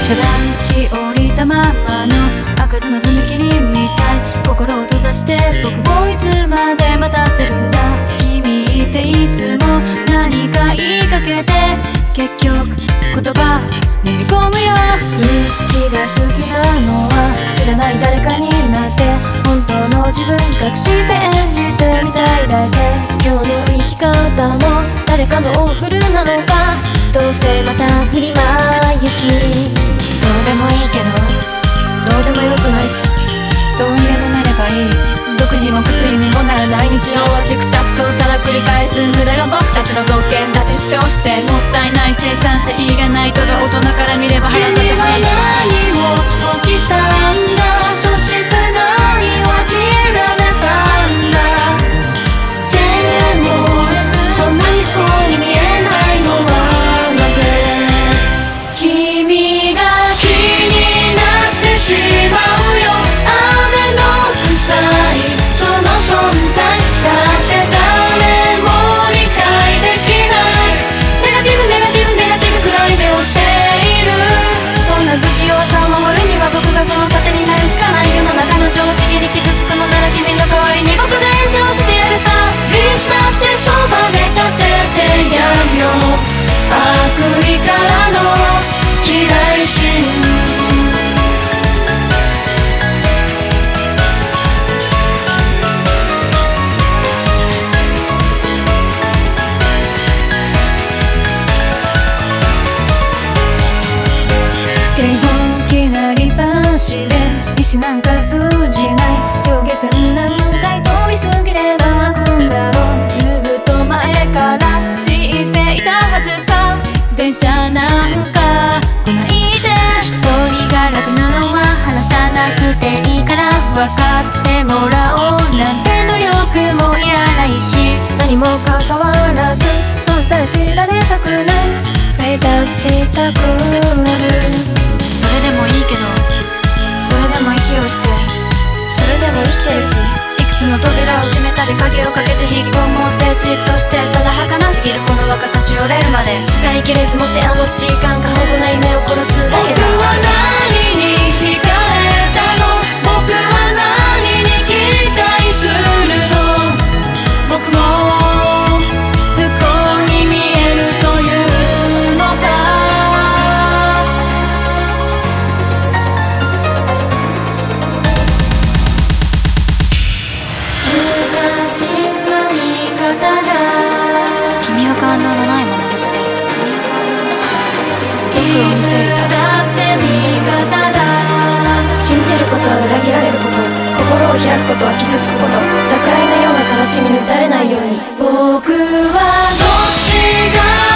遮断機降りたままの開かずの踏切みたい。心を閉ざして僕をいつまで待たせるんだ。君っていつも何か言いかけて結局言葉飲み込むよ。君が好きなのは知らない誰かになって本当の自分隠して演じてみたいだけ。今日の生き方も誰かのオフルなのか。どうせまた振りまゆき。どうでもいいけどどうでもよくないしどうにでもなればいい。毒にも薬にもならない日常はチクタクとただ繰り返す無駄が僕たちの特権だって主張して、もったいない生産性がないとが大人から見れば腹立たしい。君は何を起きたんだ。そして何を諦めたんだ。でもそんなに不幸に見えないのはなぜ。君が気になってしまうよ。雨の臭いその存在だって誰も理解できない。ネガティブネガティブネガティブ暗い目をしている。そんな不器用さを守るには僕がその盾になるしかない。世の中の常識に傷つくのなら君の代わりに僕が炎上してやるさ。いつだってそばで立ててやるよ。悪意からの嫌い心。石なんか通じない上下線何回通り過ぎれば来んだろう。ずっと前から知っていたはずさ。電車なんか来ないで。一人が楽なのは話さなくていいから分かってもらおうなんて努力もいらないし。何も関わらず存在知られたくない。フェイダーしたくなる。それでもいいけどそれでも息をしてそれでも生きてるし。いくつの扉を閉めたり鍵をかけて引きこもってじっとしてただ儚すぎるこの若さしおれるまで使い切れず持て余す時間過保護な夢を殺すだけだ。僕は何に惹かれたの。僕は何に期待するの。僕も不幸に見えるというのか。君は感動のない眼差しで僕を見せるた。信じることは裏切られること。心を開くことは傷つくこと。落雷のような悲しみに打たれないように。僕はどっちが